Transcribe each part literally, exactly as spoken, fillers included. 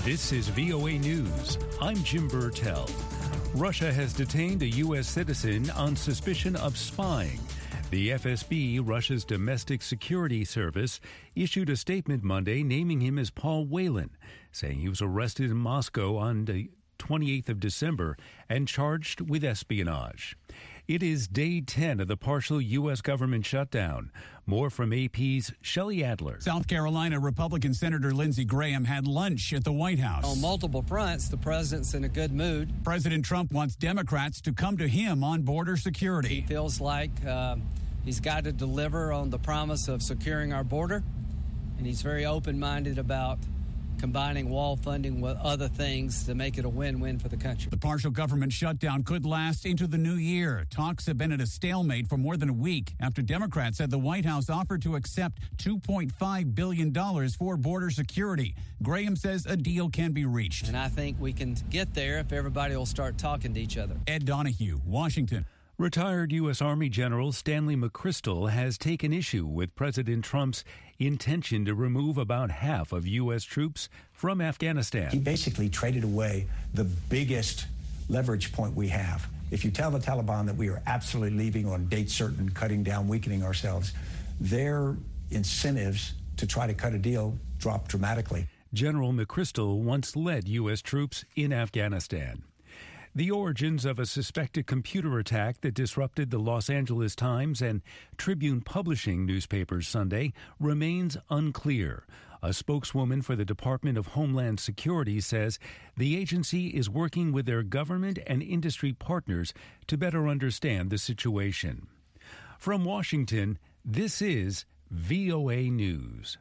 This is V O A News. I'm Jim Burtell. Russia has detained a U S citizen on suspicion of spying. The F S B, Russia's domestic security service, issued a statement Monday naming him as Paul Whelan, saying he was arrested in Moscow on the twenty-eighth of December and charged with espionage. It is day ten of the partial U S government shutdown. More from A P's Shelley Adler. South Carolina Republican Senator Lindsey Graham had lunch at the White House. On multiple fronts, the president's in a good mood. President Trump wants Democrats to come to him on border security. He feels like uh, he's got to deliver on the promise of securing our border, and he's very open-minded about combining wall funding with other things to make it a win-win for the country. The partial government shutdown could last into the new year. Talks have been at a stalemate for more than a week after Democrats said the White House offered to accept two point five billion dollars for border security. Graham says a deal can be reached. And I think we can get there if everybody will start talking to each other. Ed Donahue, Washington. Retired U S. Army General Stanley McChrystal has taken issue with President Trump's intention to remove about half of U S troops from Afghanistan. He basically traded away the biggest leverage point we have. If you tell the Taliban that we are absolutely leaving on date certain, cutting down, weakening ourselves, their incentives to try to cut a deal drop dramatically. General McChrystal once led U S troops in Afghanistan. The origins of a suspected computer attack that disrupted the Los Angeles Times and Tribune Publishing newspapers Sunday remains unclear. A spokeswoman for the Department of Homeland Security says the agency is working with their government and industry partners to better understand the situation. From Washington, this is V O A News.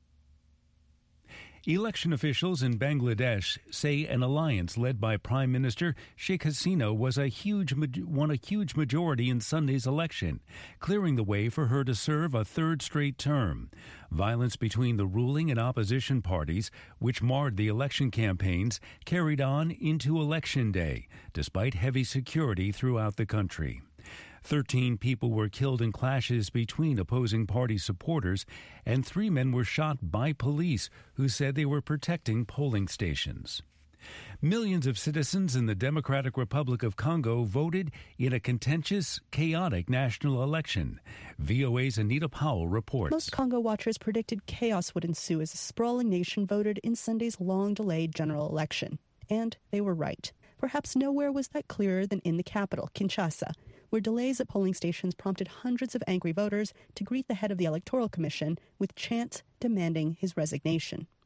Election officials in Bangladesh say an alliance led by Prime Minister Sheikh Hasina was a huge won a huge majority in Sunday's election, clearing the way for her to serve a third straight term. Violence between the ruling and opposition parties, which marred the election campaigns, carried on into Election Day, despite heavy security throughout the country. Thirteen people were killed in clashes between opposing party supporters, and three men were shot by police who said they were protecting polling stations. Millions of citizens in the Democratic Republic of Congo voted in a contentious, chaotic national election. V O A's Anita Powell reports. Most Congo watchers predicted chaos would ensue as a sprawling nation voted in Sunday's long-delayed general election. And they were right. Perhaps nowhere was that clearer than in the capital, Kinshasa, where delays at polling stations prompted hundreds of angry voters to greet the head of the Electoral Commission with chants demanding his resignation.